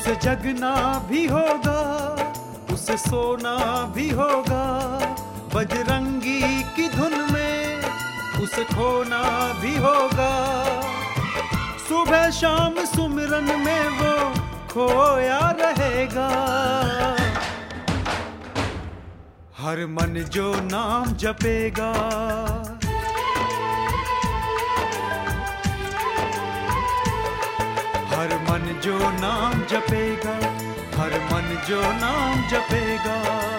उसे जगना भी होगा, उसे सोना भी होगा, बजरंगी की धुन में उसे खोना भी होगा। सुबह शाम सुमिरन में वो खोया रहेगा। हर मन जो नाम जपेगा, हर मन जो नाम जपेगा, हर मन जो नाम जपेगा।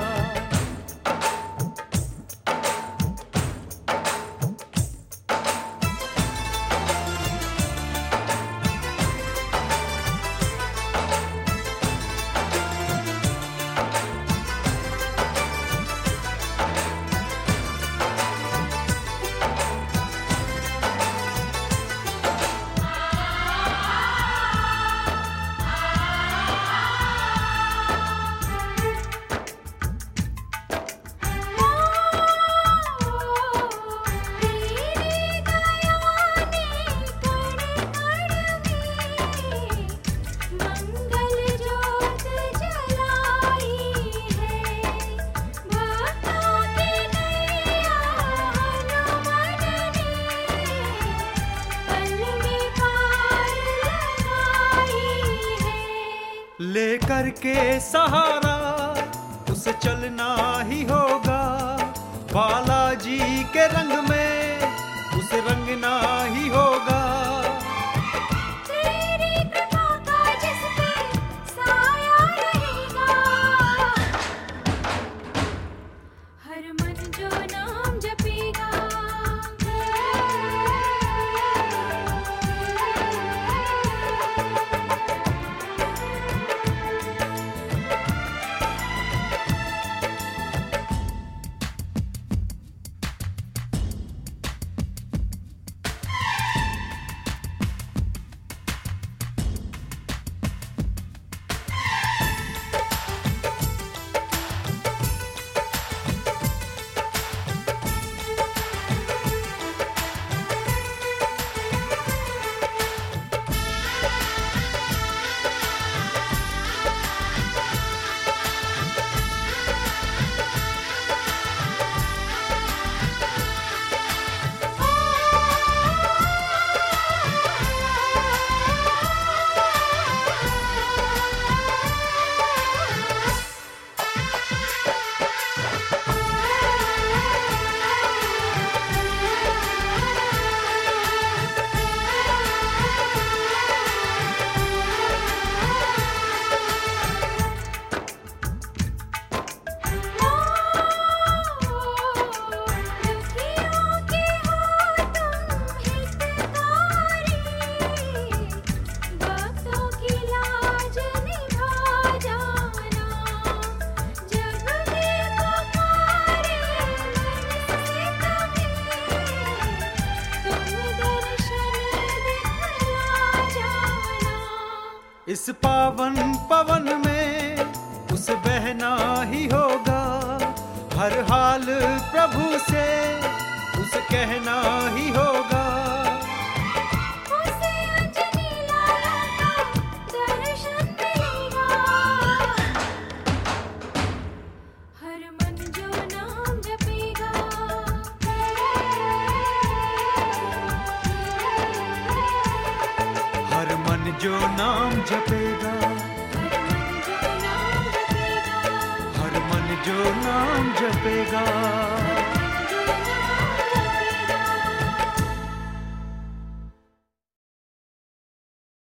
लेकर के सहारा उसे चलना ही होगा, बालाजी के रंग में उसे रंगना ही होगा। तेरी कृपा का जिस पे साया रहेगा, हर मन जो नाम जपेगा। इस पावन पवन में उसे बहना ही होगा, हर हाल प्रभु से उसे कहना ही होगा। उसे अंजनी लाला का दर्शन मिलेगा, हर मन जो नाम जपेगा। हर मन जो नाम जपेगा, हर मन जो नाम जपेगा। हर मन जो नाम जपेगा।